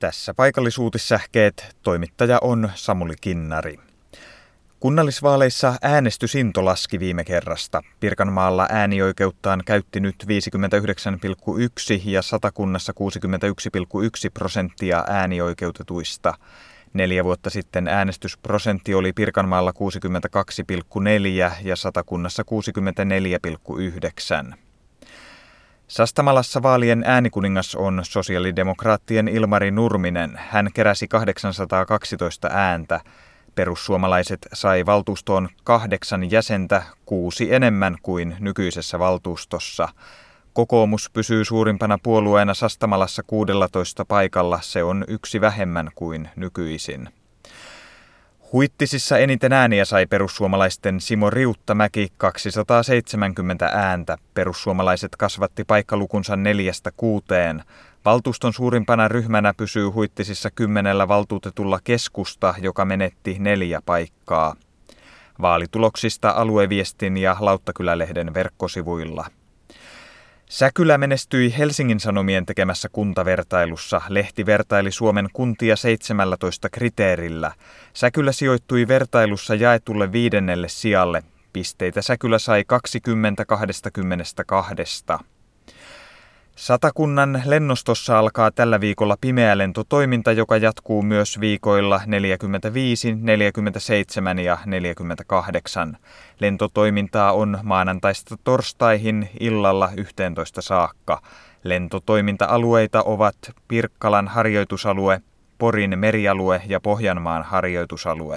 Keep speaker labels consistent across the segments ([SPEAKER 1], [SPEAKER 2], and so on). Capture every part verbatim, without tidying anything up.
[SPEAKER 1] Tässä paikallisuutissähkeet, toimittaja on Samuli Kinnari. Kunnallisvaaleissa äänestysinto laski viime kerrasta. Pirkanmaalla äänioikeuttaan käytti nyt viisikymmentäyhdeksän pilkku yksi ja Satakunnassa kuusikymmentäyksi pilkku yksi prosenttia äänioikeutetuista. Neljä vuotta sitten äänestysprosentti oli Pirkanmaalla kuusikymmentäkaksi pilkku neljä ja Satakunnassa kuusikymmentäneljä pilkku yhdeksän. Sastamalassa vaalien äänikuningas on sosiaalidemokraattien Ilmari Nurminen. Hän keräsi kahdeksansataakaksitoista ääntä. Perussuomalaiset sai valtuustoon kahdeksan jäsentä, kuusi enemmän kuin nykyisessä valtuustossa. Kokoomus pysyy suurimpana puolueena Sastamalassa kuudellatoista paikalla, se on yksi vähemmän kuin nykyisin. Huittisissa eniten ääniä sai perussuomalaisten Simo Riuttamäki kaksisataaseitsemänkymmentä ääntä. Perussuomalaiset kasvatti paikkalukunsa neljästä kuuteen. Valtuuston suurimpana ryhmänä pysyy Huittisissa kymmenellä valtuutetulla Keskusta, joka menetti neljä paikkaa. Vaalituloksista Alueviestin ja Lauttakylä-lehden verkkosivuilla. Säkylä menestyi Helsingin Sanomien tekemässä kuntavertailussa. Lehti vertaili Suomen kuntia seitsemällätoista kriteerillä. Säkylä sijoittui vertailussa jaetulle viidennelle sijalle. Pisteitä Säkylä sai kaksikymmentä kaksikymmentäkaksi. Satakunnan lennostossa alkaa tällä viikolla pimeä lentotoiminta, joka jatkuu myös viikoilla neljäkymmentäviisi, neljäkymmentäseitsemän ja neljäkymmentäkahdeksan. Lentotoimintaa on maanantaista torstaihin illalla yhteentoista saakka. Lentotoiminta-alueita ovat Pirkkalan harjoitusalue, Porin merialue ja Pohjanmaan harjoitusalue.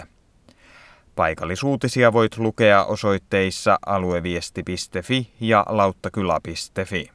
[SPEAKER 1] Paikallisuutisia voit lukea osoitteissa alueviesti piste fi ja lauttakylä piste fi.